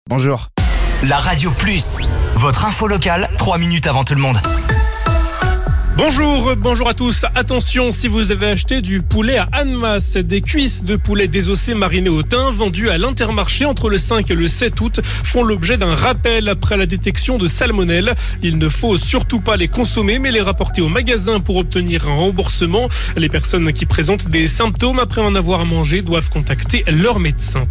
Bonjour. La Radio Plus, votre info locale, 3 minutes avant tout le monde. Bonjour à tous. Attention, si vous avez acheté du poulet à Annemasse, des cuisses de poulet désossées marinées au thym vendues à l'Intermarché entre le 5 et le 7 août font l'objet d'un rappel après la détection de salmonelle. Il ne faut surtout pas les consommer mais les rapporter au magasin pour obtenir un remboursement. Les personnes qui présentent des symptômes après en avoir mangé doivent contacter leur médecin.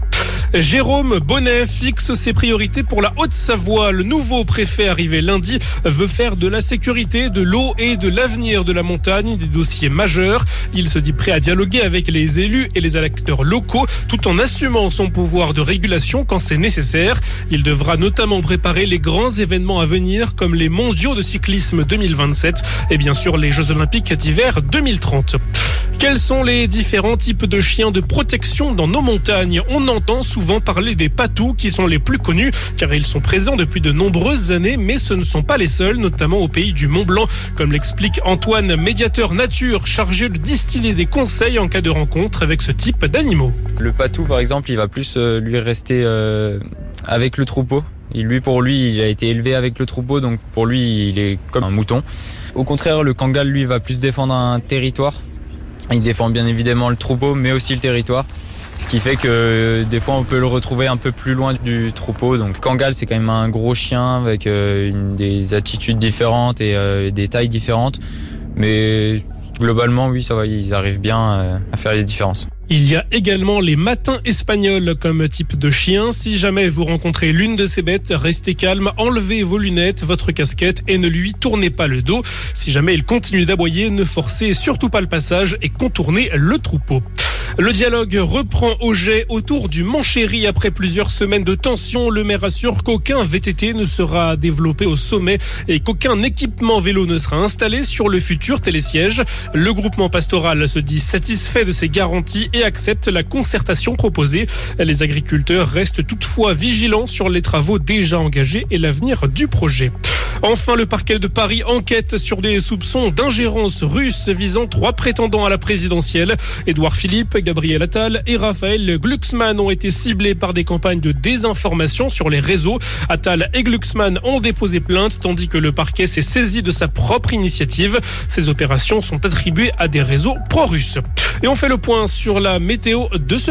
Jérôme Bonnet fixe ses priorités pour la Haute-Savoie. Le nouveau préfet arrivé lundi veut faire de la sécurité, de l'eau et de l'avenir de la montagne des dossiers majeurs. Il se dit prêt à dialoguer avec les élus et les acteurs locaux tout en assumant son pouvoir de régulation quand c'est nécessaire. Il devra notamment préparer les grands événements à venir comme les mondiaux de cyclisme 2027 et bien sûr les Jeux Olympiques d'hiver 2030. Quels sont les différents types de chiens de protection dans nos montagnes ? On entend souvent parler des patous qui sont les plus connus car ils sont présents depuis de nombreuses années mais ce ne sont pas les seuls, notamment au pays du Mont-Blanc, comme l'explique Antoine, médiateur nature chargé de distiller des conseils en cas de rencontre avec ce type d'animaux. Le patou par exemple, il va plus lui rester avec le troupeau. Pour lui, il a été élevé avec le troupeau, donc pour lui, il est comme un mouton. Au contraire, le kangal, lui, va plus défendre un territoire. Il défend bien évidemment le troupeau, mais aussi le territoire. Ce qui fait que des fois, on peut le retrouver un peu plus loin du troupeau. Donc kangal, c'est quand même un gros chien avec des attitudes différentes et des tailles différentes. Mais globalement, oui, ça va, ils arrivent bien à faire les différences. Il y a également les matins espagnols comme type de chien. Si jamais vous rencontrez l'une de ces bêtes, restez calme, enlevez vos lunettes, votre casquette et ne lui tournez pas le dos. Si jamais il continue d'aboyer, ne forcez surtout pas le passage et contournez le troupeau. Le dialogue reprend au jet autour du Mont-Chéry après plusieurs semaines de tension. Le maire assure qu'aucun VTT ne sera développé au sommet et qu'aucun équipement vélo ne sera installé sur le futur télésiège. Le groupement pastoral se dit satisfait de ces garanties et accepte la concertation proposée. Les agriculteurs restent toutefois vigilants sur les travaux déjà engagés et l'avenir du projet. Enfin, le parquet de Paris enquête sur des soupçons d'ingérence russe visant 3 prétendants à la présidentielle. Édouard Philippe, Gabriel Attal et Raphaël Glucksmann ont été ciblés par des campagnes de désinformation sur les réseaux. Attal et Glucksmann ont déposé plainte tandis que le parquet s'est saisi de sa propre initiative. Ces opérations sont attribuées à des réseaux pro-russes. Et on fait le point sur la météo de ce